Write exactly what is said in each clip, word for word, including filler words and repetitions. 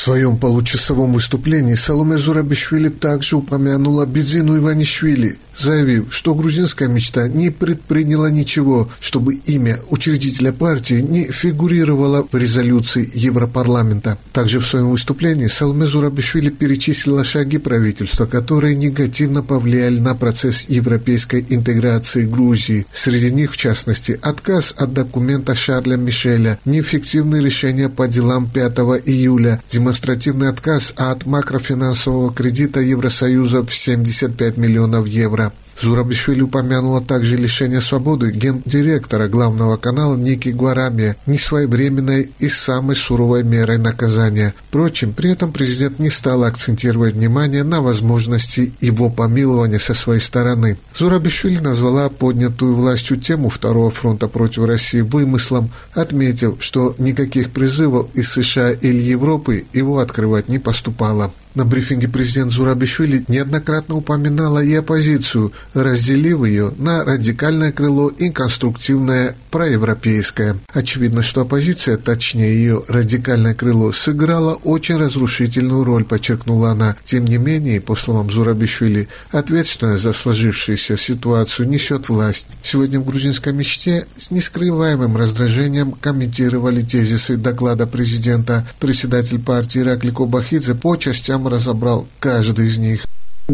своем получасовом выступлении Саломе Зурабишвили также упомянула Бидзину Иванишвили, заявив, что грузинская мечта не предприняла ничего, чтобы имя учредителя партии не фигурировало в резолюции Европарламента. Также в своем выступлении Саломе Зурабишвили перечислила шаги правительства, которые негативно повлияли на процесс европейской интеграции Грузии. Среди них, в частности, отказ от документа Шарля Мишеля, неэффективные решения по делам пятого июля, демонстративный отказ от макрофинансового кредита Евросоюза в семьдесят пять миллионов евро. Зурабишвили упомянула также лишение свободы гендиректора главного канала Ники Гварамия, несвоевременной и самой суровой мерой наказания. Впрочем, при этом президент не стал акцентировать внимание на возможности его помилования со своей стороны. Зурабишвили назвала поднятую властью тему Второго фронта против России вымыслом, отметив, что никаких призывов из США или Европы его открывать не поступало. На брифинге президент Зурабишвили неоднократно упоминала и оппозицию, разделив ее на радикальное крыло и конструктивное проевропейское. Очевидно, что оппозиция, точнее ее радикальное крыло, сыграла очень разрушительную роль, подчеркнула она. Тем не менее, по словам Зурабишвили, ответственность за сложившуюся ситуацию несет власть. Сегодня в грузинской мечте с нескрываемым раздражением комментировали тезисы доклада президента. Председатель партии Иракли Кобахидзе по частям разобрал каждый из них.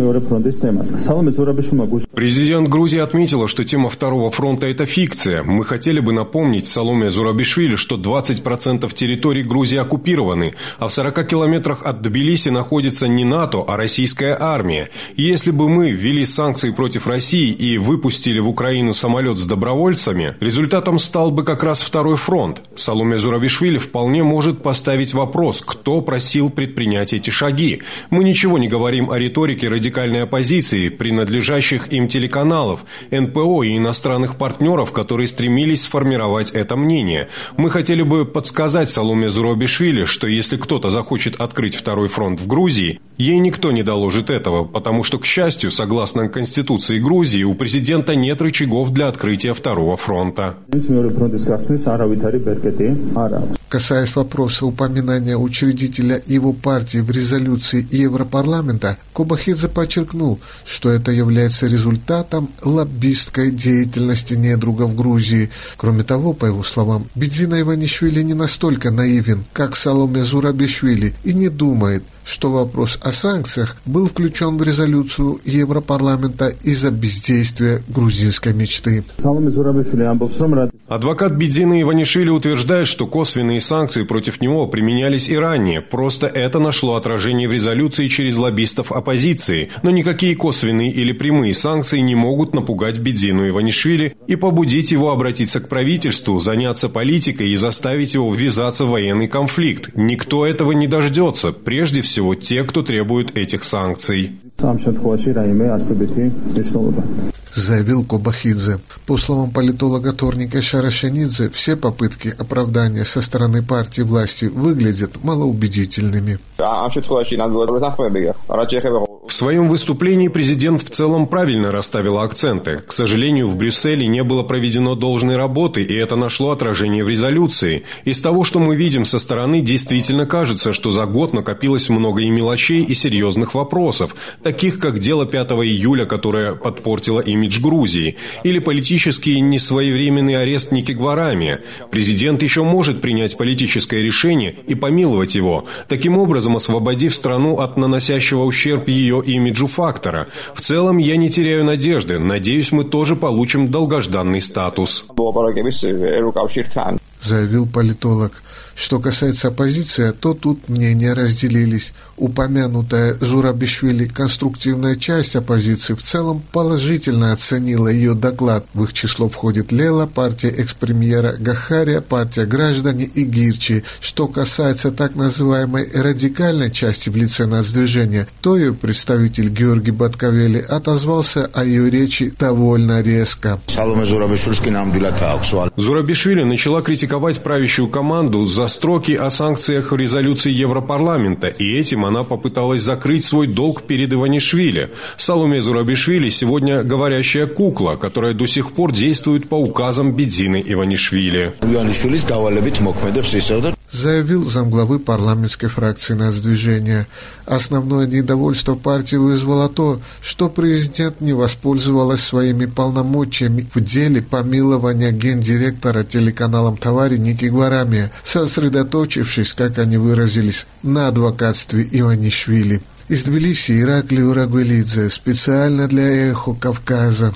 Президент Грузии отметила, что тема Второго фронта – это фикция. Мы хотели бы напомнить Саломе Зурабишвили, что двадцать процентов территорий Грузии оккупированы, а в сорока километрах от Тбилиси находится не НАТО, а российская армия. И если бы мы ввели санкции против России и выпустили в Украину самолет с добровольцами, результатом стал бы как раз Второй фронт. Саломе Зурабишвили вполне может поставить вопрос, кто просил предпринять эти шаги. Мы ничего не говорим о риторике радикальной оппозиции, принадлежащих им телеканалов, эн пэ о и иностранных партнеров, которые стремились сформировать это мнение. Мы хотели бы подсказать Саломе Зурабишвили, что если кто-то захочет открыть Второй фронт в Грузии, ей никто не доложит этого, потому что, к счастью, согласно Конституции Грузии, у президента нет рычагов для открытия Второго фронта. Касаясь вопроса упоминания учредителя его партии в резолюции Европарламента, Кобахидзе подчеркнул, что это является результатом лоббистской деятельности недругов Грузии. Кроме того, по его словам, Бидзина Иванишвили не настолько наивен, как Саломе Зурабишвили, и не думает, что вопрос о санкциях был включен в резолюцию Европарламента из-за бездействия грузинской мечты. Адвокат Бидзины Иванишвили утверждает, что косвенные санкции против него применялись и ранее, просто это нашло отражение в резолюции через лоббистов оппозиции, но никакие косвенные или прямые санкции не могут напугать Бидзину Иванишвили и побудить его обратиться к правительству, заняться политикой и заставить его ввязаться в военный конфликт. Никто этого не дождется, прежде всего всего те, кто требует этих санкций. Заявил Кобахидзе. По словам политолога Торника Шарашенидзе, все попытки оправдания со стороны партии власти выглядят малоубедительными. В своем выступлении президент в целом правильно расставил акценты. К сожалению, в Брюсселе не было проведено должной работы, и это нашло отражение в резолюции. Из того, что мы видим со стороны, действительно кажется, что за год накопилось много и мелочей, и серьезных вопросов, таких как дело пятого июля, которое подпортило имидж Грузии, или политический несвоевременный арест Ники Гварамия. Президент еще может принять политическое решение и помиловать его, таким образом освободив страну от наносящего ущерб ее имиджу фактора. В целом, я не теряю надежды. Надеюсь, мы тоже получим долгожданный статус. Заявил политолог. Что касается оппозиции, то тут мнения разделились. Упомянутая Зурабишвили конструктивная часть оппозиции в целом положительно оценила ее доклад. В их число входит Лела, партия экс-премьера Гахария, партия «Граждане» и Гирчи. Что касается так называемой радикальной части в лице нацдвижения, то ее представитель Георгий Баткавели отозвался о ее речи довольно резко. Зурабишвили начала критиковать правящую команду за строки о санкциях в резолюции Европарламента, и этим она попыталась закрыть свой долг перед Иванишвили. Саломе Зурабишвили сегодня говорящая кукла, которая до сих пор действует по указам Бидзины Иванишвили. заявил замглавы парламентской фракции Нацдвижения. Основное недовольство партии вызвало то, что президент не воспользовалась своими полномочиями в деле помилования гендиректора телеканалом «Тавари» Ники Гварамия, сосредоточившись, как они выразились, на адвокатстве Иванишвили. Из Тбилиси Ираклий Урагвелидзе, специально для «Эхо Кавказа».